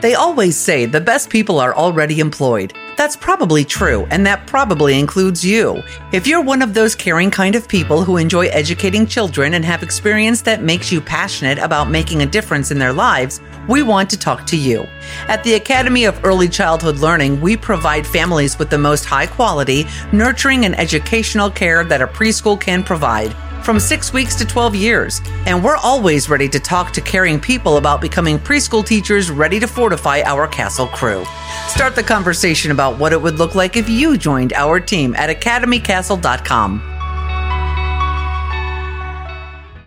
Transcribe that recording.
They always say the best people are already employed. That's probably true, and that probably includes you. If you're one of those caring kind of people who enjoy educating children and have experience that makes you passionate about making a difference in their lives, we want to talk to you. At the Academy of Early Childhood Learning, we provide families with the most high-quality, nurturing, and educational care that a preschool can provide, from 6 weeks to 12 years. And we're always ready to talk to caring people about becoming preschool teachers ready to fortify our Castle crew. Start the conversation about what it would look like if you joined our team at academycastle.com.